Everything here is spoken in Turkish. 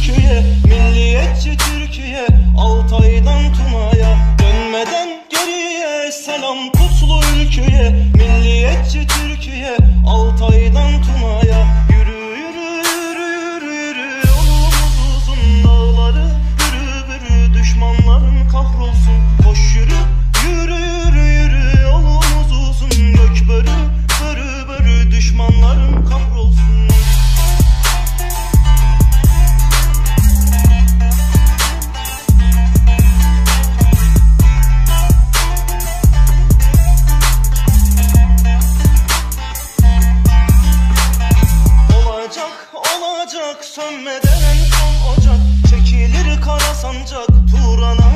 ülküye, milliyetçi Türkiye, Altay'dan Tuna'ya, dönmeden geriye selam kutlu ülküye, milliyetçi Türkiye, Altay'dan Tuna'ya. Yürü yürü yürü yürü yürü, yolumuz uzun, dağları bürü bürü, düşmanların kahrolsun. Koş yürü yürü yürü yürü, yolumuz uzun, gök börü börü börü, düşmanların kahrolsun. Olacak sönmeden en son ocak, çekilir kara sancak Turan'a